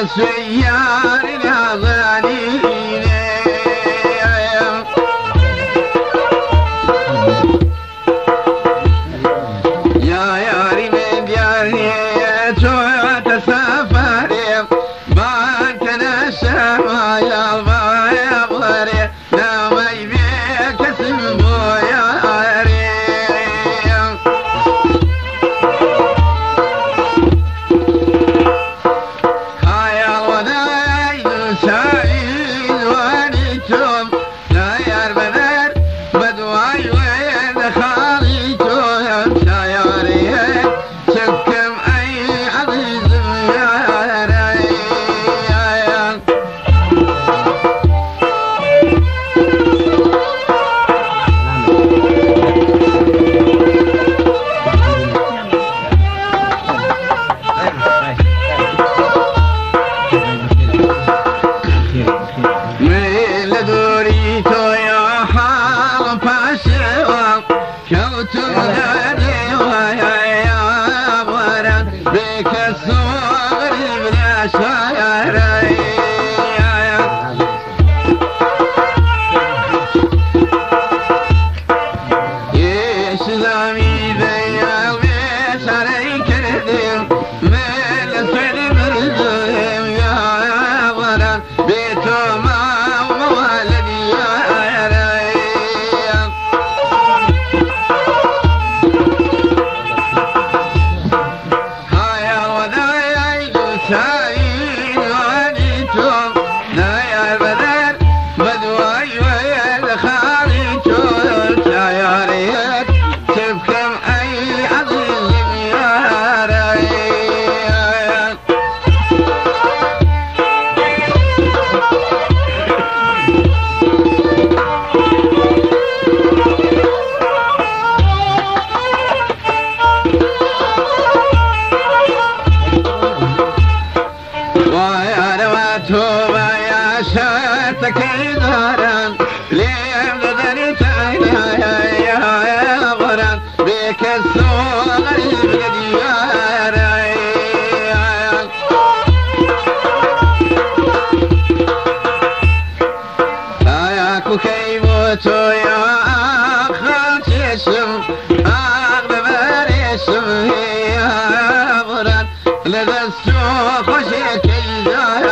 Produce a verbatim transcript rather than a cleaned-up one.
السيار الأغاني يا ياري من دياري تسافري بانك نشما يا البايبري نامي بيك سمبو ياري هاي الوداع سعيد وانيتم لا يربنر بدواي وين خاليتم سياري سكم اي عزيز ياري من دوريتو يا حال فاشوا كوت الغني ويا ورد بك الصغر بلا شاعري إسلامي بيا البيت عليك رديم من الفيلم الزهم يا ورد بيتو ما ولدي يا ريم هاي الوداع سعيد وانيتم لا يا بدر بدواي ويا خاليتم يا ريت تبكم اي عزيز يا ريت ويا رواتوبة يا شاتك دارا ليه بدنت عيناي يا غرام بك الصغر بلدي يا ريان لاياكو كيموتو يا أخل تشم أغلب ريشم يا غرام لذا السوق وشيك الزهر